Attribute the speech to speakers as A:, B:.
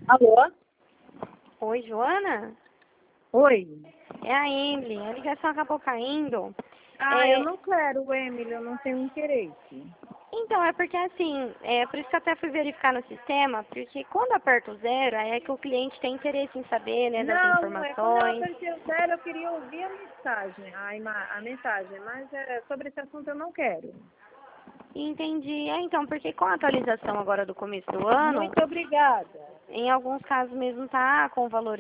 A: Alô?
B: Oi, Joana?
A: Oi.
B: É a Emily. A ligação acabou caindo.
A: Eu não quero, Emily, eu não tenho interesse.
B: Então, é porque assim, por isso que eu até fui verificar no sistema, porque quando aperta o zero, aí é que o cliente tem interesse em saber, né, das
A: Não, quando eu
B: informações.
A: apertei o zero, eu queria ouvir a mensagem, a mensagem, mas sobre esse assunto eu não quero.
B: Entendi. Então, porque com a atualização agora do começo do ano,
A: Muito obrigada.
B: em alguns casos mesmo tá com valores